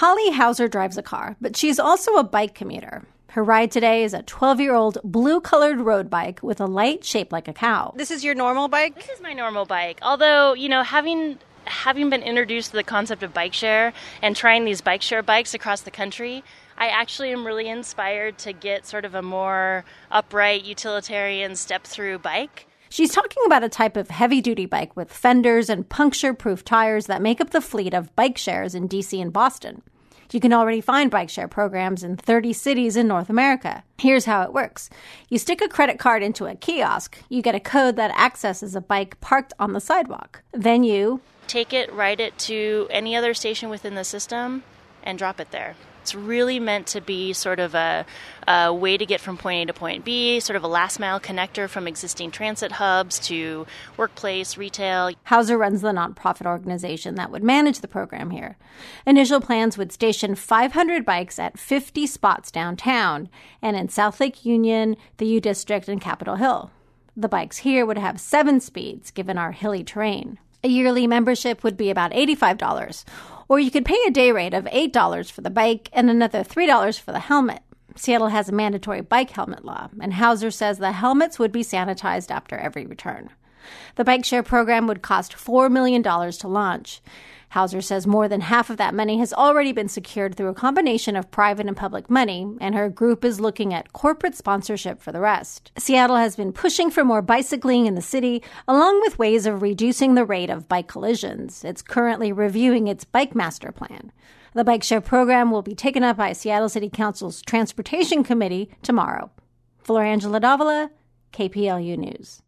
Holly Hauser drives a car, but she's also a bike commuter. Her ride today is a 12-year-old blue-colored road bike with a light shaped like a cow. This is your normal bike? This is my normal bike. Although, having been introduced to the concept of bike share and trying these bike share bikes across the country, I actually am really inspired to get sort of a more upright, utilitarian step-through bike. She's talking about a type of heavy-duty bike with fenders and puncture-proof tires that make up the fleet of bike shares in D.C. and Boston. You can already find bike share programs in 30 cities in North America. Here's how it works. You stick a credit card into a kiosk. You get a code that accesses a bike parked on the sidewalk. Then you take it, ride it to any other station within the system, and drop it there. It's really meant to be sort of a way to get from point A to point B, sort of a last-mile connector from existing transit hubs to workplace, retail. Hauser runs the nonprofit organization that would manage the program here. Initial plans would station 500 bikes at 50 spots downtown and in South Lake Union, the U District, and Capitol Hill. The bikes here would have 7 speeds, given our hilly terrain. A yearly membership would be about $85, or you could pay a day rate of $8 for the bike and another $3 for the helmet. Seattle has a mandatory bike helmet law, and Hauser says the helmets would be sanitized after every return. The bike share program would cost $4 million to launch. Hauser says more than half of that money has already been secured through a combination of private and public money, and her group is looking at corporate sponsorship for the rest. Seattle has been pushing for more bicycling in the city, along with ways of reducing the rate of bike collisions. It's currently reviewing its bike master plan. The bike share program will be taken up by Seattle City Council's Transportation Committee tomorrow. Florangela Davila, KPLU News.